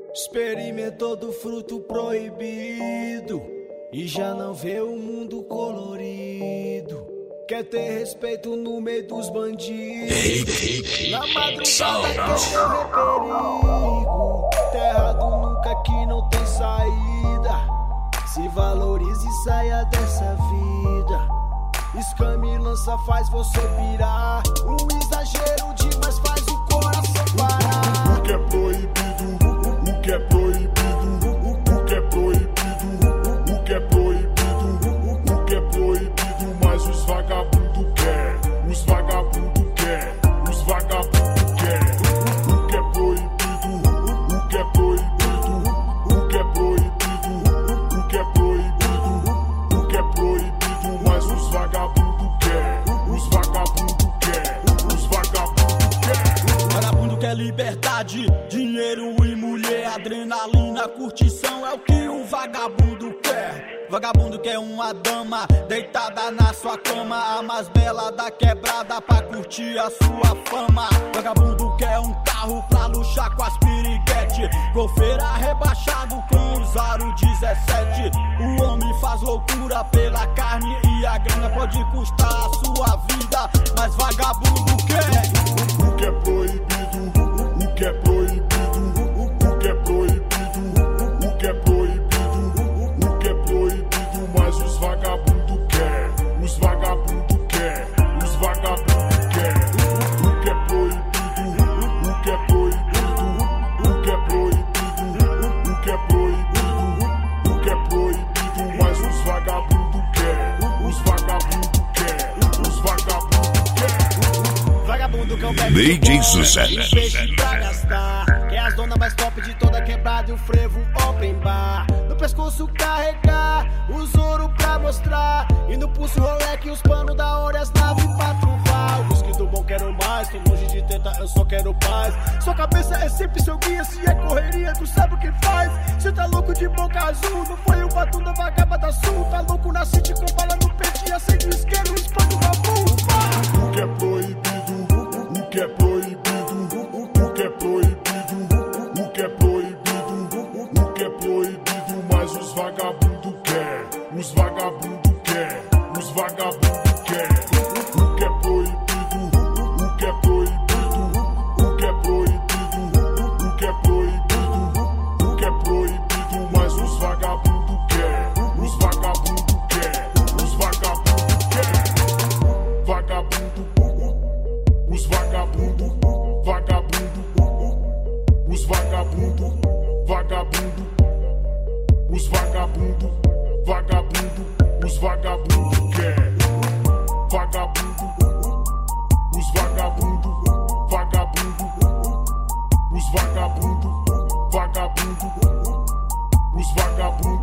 Experimentou do fruto proibido e já não vê o mundo colorido. Quer ter respeito no meio dos bandidos. Na madrugada quer correr perigo. Tá errado nunca que não tem saída. Se valorize e saia dessa vida. Escame lança faz você pirar. Um exagero demais faz o coração parar. O que é proibido, o que é proibido, o que é proibido, o que é proibido, o que é proibido, mas os vagabundos quer, os vagabundos quer, os vagabundos quer. O que é proibido, o que é proibido, o que é proibido, o que é proibido, o que é proibido, mas os vagabundos quer, os vagabundos quer, os vagabundos quer. Vagabundo quer liberdade, dinheiro e mulher, adrenalina, curtição é o que um vagabundo quer. Vagabundo quer uma dama deitada na sua cama, a mais bela da quebrada pra curtir a sua fama. Vagabundo quer um carro pra luxar com as piriguete, golfeira rebaixado com os aro 17. O homem faz loucura pela carne e a grana pode custar a sua vida, mas vagabundo quer. O que é proibido, o que é proibido, o que é proibido, o que é proibido, o que é proibido, mas os vagabundos quer, os vagabundos quer, os vagabundos quer. O que é proibido, o que é proibido, o que é proibido, o que é proibido, o que é proibido, mas os vagabundos quer, os vagabundos quer, os vagabundos quer. Vagabundo que é um DJ Sucesso. Pra gastar. Quer as donas mais top de toda quebrada e o frevo open bar. No pescoço carregar os ouro pra mostrar. E no pulso Rolex os panos da hora e as naves pra truvar. O whisky do bom quero mais, tô longe de tenta, eu só quero paz. Sua cabeça é sempre seu guia, se é correria tu sabe o que faz. Cê tá louco de boca azul, não foi o batom da vagabunda sul. Tá louco na city com bala no peito e acende o isqueiro, espanta o babu. O que é proibido, o que é proibido, o que é proibido, o que é proibido, o que é proibido, mas os vagabundos quer, os vagabundos quer, os vagabundos quer. O que é proibido, o que é proibido, o que é proibido, o que é proibido, o que é proibido, mas os vagabundos quer, os vagabundos quer, os vagabundos quer. Vagabundo, os vagabundos, vagabundo, os vagabundos, vagabundo, os vagabundos, vagabundo, os vagabundos quer. Vagabundo, os vagabundos, vagabundo, os vagabundos, vagabundo, os vagabundos.